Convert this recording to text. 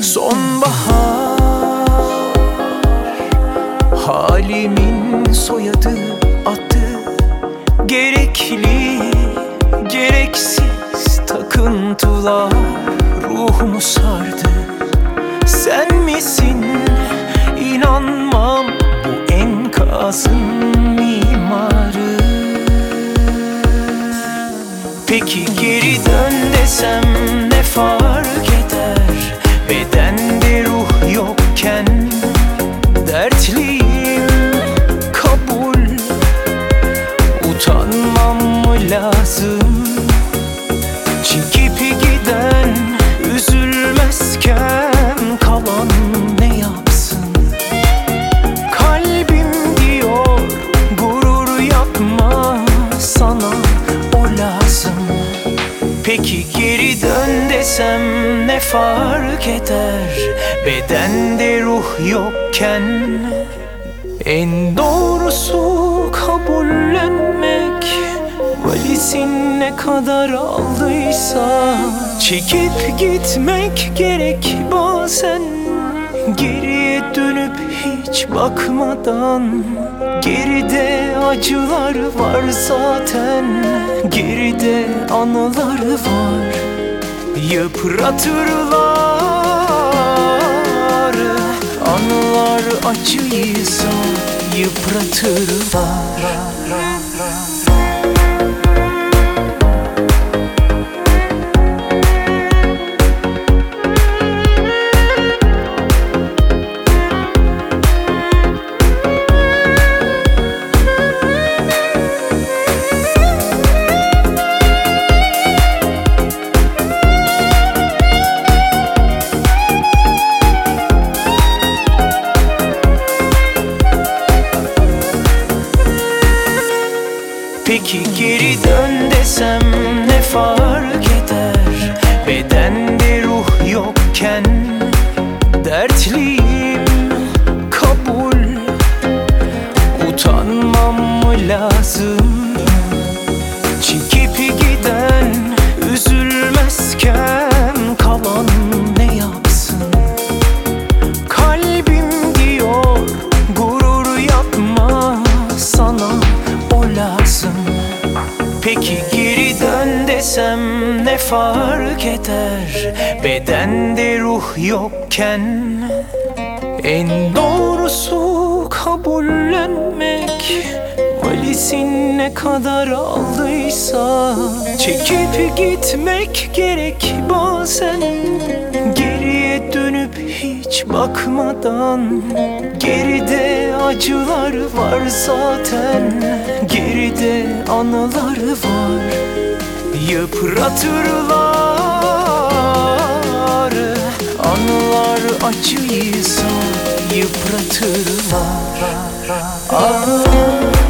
Sonbahar, halimin soyadı, adı. Gerekli, gereksiz takıntılar ruhumu sardı. Sen misin? İnanmam, bu enkazın mimarı. Peki geri dön desem ne fark eder? Bedende ruh yokken dertliyim, kabul. Utanmam mı lazım? Çekip giden üzülmezken kalan ne yapsın? Kalbim diyor gurur yapma, sana o lazım. Peki geri dön desem ne fark eder? Bedende ruh yokken en doğrusu kabullenmek. Valizin ne kadar aldıysa çekip gitmek gerek bazen. Geriye dönüp hiç bakmadan, geride acılar var zaten. Geride anılar var, yıpratırlar. Anılar acıysa yıpratırlar. Peki geri dön desem ne fark eder? Bedende ruh yokken dertliyim, kabul. Utanmam mı lazım? Çekip giden üzülmezken kalan ne yapsın? Kalbim diyor gurur yapma, sana o lazım. Peki geri dön desem ne fark eder? Bedende ruh yokken en doğrusu kabullenmek. Valizin ne kadar aldıysa çekip gitmek gerek bazen. Geriye dönüp hiç bakmadan, geride acılar var zaten. Geride anılar var, yıpratırlar. Anılar acıysa yıpratırlar.